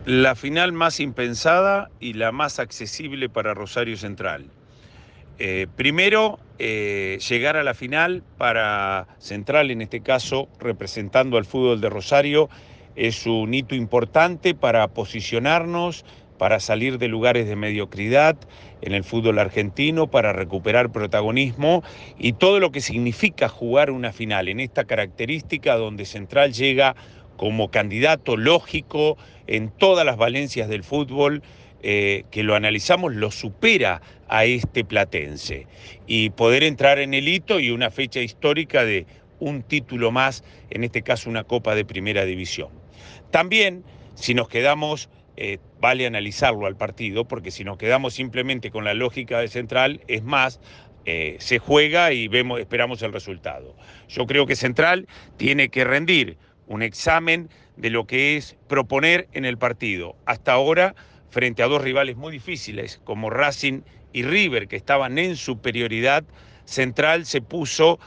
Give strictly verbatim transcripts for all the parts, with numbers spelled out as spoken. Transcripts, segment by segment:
La final más impensada y la más accesible para Rosario Central. Eh, primero, eh, llegar a la final para Central, en este caso, representando al fútbol de Rosario, es un hito importante para posicionarnos, para salir de lugares de mediocridad en el fútbol argentino, para recuperar protagonismo y todo lo que significa jugar una final en esta característica donde Central llega como candidato lógico en todas las valencias del fútbol, eh, que lo analizamos, lo supera a este platense. Y poder entrar en el hito y una fecha histórica de un título más, en este caso una Copa de Primera División. También, si nos quedamos, eh, vale analizarlo al partido, porque si nos quedamos simplemente con la lógica de Central, es más, eh, se juega y vemos, esperamos el resultado. Yo creo que Central tiene que rendir un examen de lo que es proponer en el partido. Hasta ahora, frente a dos rivales muy difíciles como Racing y River, que estaban en superioridad, Central se puso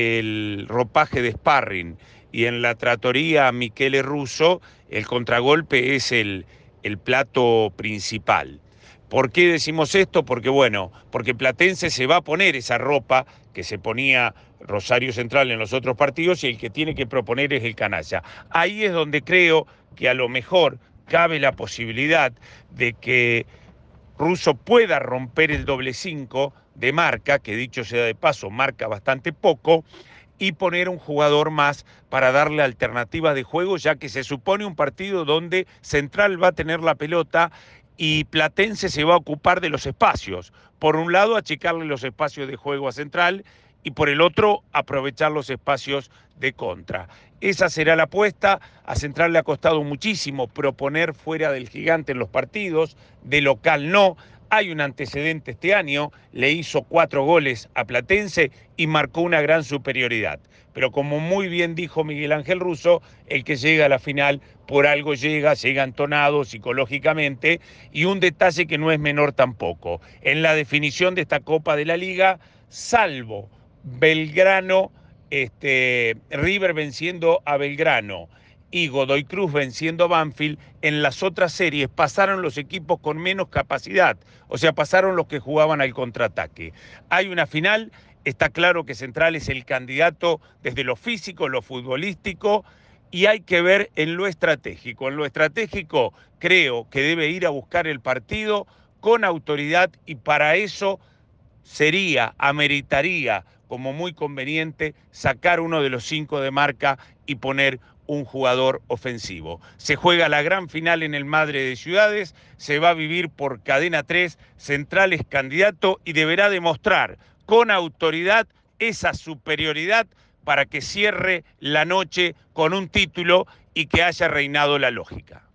el ropaje de sparring y en la tratoría Michele Russo el contragolpe es el, el plato principal. ¿Por qué decimos esto? Porque bueno, porque Platense se va a poner esa ropa que se ponía Rosario Central en los otros partidos y el que tiene que proponer es el canalla. Ahí es donde creo que a lo mejor cabe la posibilidad de que Russo pueda romper el doble cinco de marca, que dicho sea de paso, marca bastante poco, y poner un jugador más para darle alternativas de juego, ya que se supone un partido donde Central va a tener la pelota y Platense se va a ocupar de los espacios. Por un lado, achicarle los espacios de juego a Central y por el otro, aprovechar los espacios de contra. Esa será la apuesta. A Central le ha costado muchísimo proponer fuera del gigante en los partidos, de local no. Hay un antecedente este año, le hizo cuatro goles a Platense y marcó una gran superioridad. Pero como muy bien dijo Miguel Ángel Russo, el que llega a la final por algo llega, llega entonado psicológicamente, y un detalle que no es menor tampoco. En la definición de esta Copa de la Liga, salvo Belgrano, este, River venciendo a Belgrano y Godoy Cruz venciendo a Banfield, en las otras series pasaron los equipos con menos capacidad, o sea, pasaron los que jugaban al contraataque. Hay una final, está claro que Central es el candidato desde lo físico, lo futbolístico, y hay que ver en lo estratégico. En lo estratégico creo que debe ir a buscar el partido con autoridad y para eso sería, ameritaría como muy conveniente sacar uno de los cinco de marca y poner un jugador ofensivo. Se juega la gran final en el Madre de Ciudades, se va a vivir por Cadena tres, Central es candidato y deberá demostrar con autoridad esa superioridad para que cierre la noche con un título y que haya reinado la lógica.